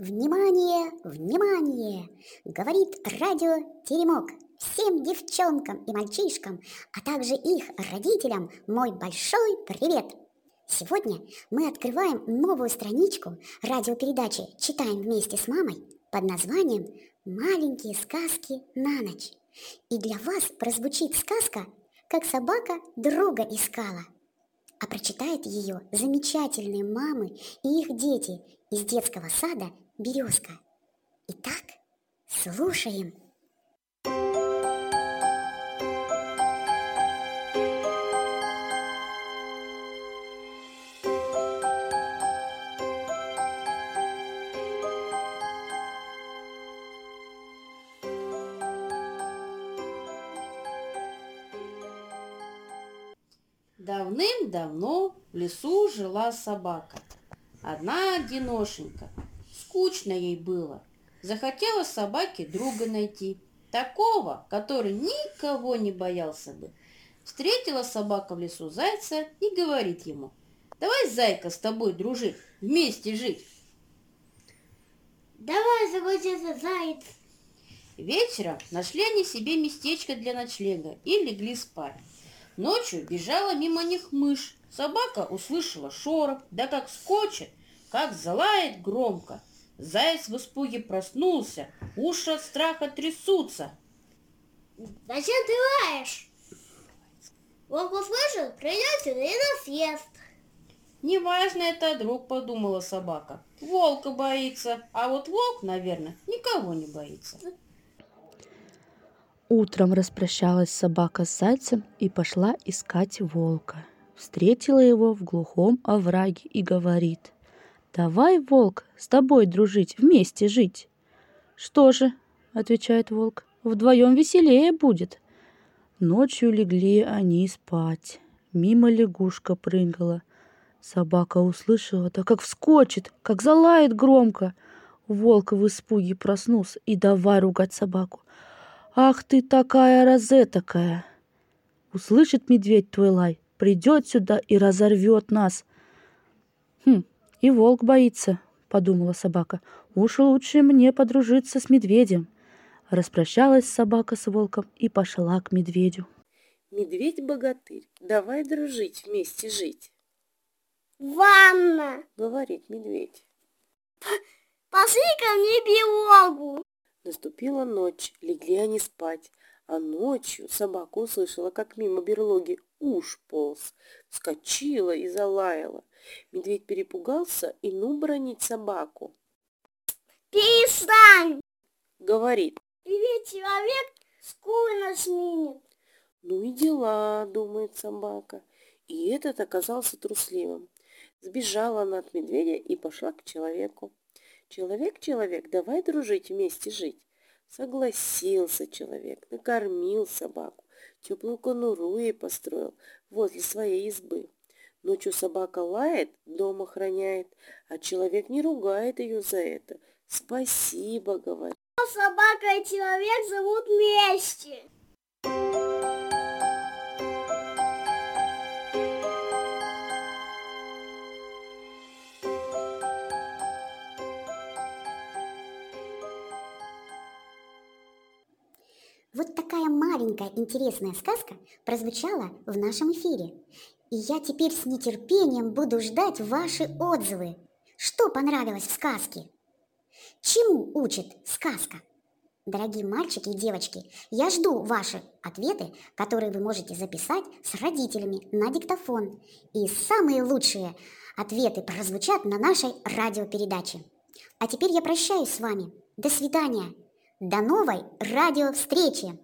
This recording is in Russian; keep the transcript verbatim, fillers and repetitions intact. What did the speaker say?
Внимание, внимание! Говорит радио Теремок. Всем девчонкам и мальчишкам, а также их родителям мой большой привет! Сегодня мы открываем новую страничку радиопередачи «Читаем вместе с мамой» под названием «Маленькие сказки на ночь». И для вас прозвучит сказка «Как собака друга искала». А прочитают ее замечательные мамы и их дети из детского сада «Березка». Итак, слушаем. Давным-давно в лесу жила собака. Одна одиношенька. Скучно ей было. Захотела собаке друга найти. Такого, который никого не боялся бы. Встретила собака в лесу зайца и говорит ему: «Давай, зайка, с тобой дружить, вместе жить». «Давай, согласился заяц». Вечером нашли они себе местечко для ночлега и легли спать. Ночью бежала мимо них мышь. Собака услышала шорох, да как скочит, как залает громко. Заяц в испуге проснулся, уши от страха трясутся. «Зачем ты лаешь? Волк услышал, придет сюда и нас съест». «Неважно это, друг», — подумала собака. «Волка боится, а вот волк, наверное, никого не боится». Утром распрощалась собака с зайцем и пошла искать волка. Встретила его в глухом овраге и говорит: «Давай, волк, с тобой дружить, вместе жить». «Что же?» — отвечает волк, — «вдвоем веселее будет». Ночью легли они спать. Мимо лягушка прыгала. Собака услышала, да как вскочит, как залает громко. Волк в испуге проснулся и давай ругать собаку. «Ах ты такая розетокая! Услышит медведь твой лай, придет сюда и разорвет нас». «Хм, и волк боится», — подумала собака. «Уж лучше мне подружиться с медведем». Распрощалась собака с волком и пошла к медведю. «Медведь-богатырь, давай дружить, вместе жить». «Ванна!» — говорит медведь. «Пошли ко мне берлогу». Наступила ночь, легли они спать, а ночью собака услышала, как мимо берлоги уж полз, вскочила и залаяла. Медведь перепугался и ну бранить собаку. «Перестань!» — говорит. «И ведь человек скоро нас сменит». «Ну и дела», — думает собака, и этот оказался трусливым. Сбежала она от медведя и пошла к человеку. «Человек, человек, давай дружить, вместе жить». Согласился человек, накормил собаку, теплую конуру ей построил возле своей избы. Ночью собака лает, дом охраняет, а человек не ругает ее за это. «Спасибо», говорит. Собака и человек живут вместе. Вот такая маленькая интересная сказка прозвучала в нашем эфире. И я теперь с нетерпением буду ждать ваши отзывы. Что понравилось в сказке? Чему учит сказка? Дорогие мальчики и девочки, я жду ваши ответы, которые вы можете записать с родителями на диктофон. И самые лучшие ответы прозвучат на нашей радиопередаче. А теперь я прощаюсь с вами. До свидания. До новой радиовстречи!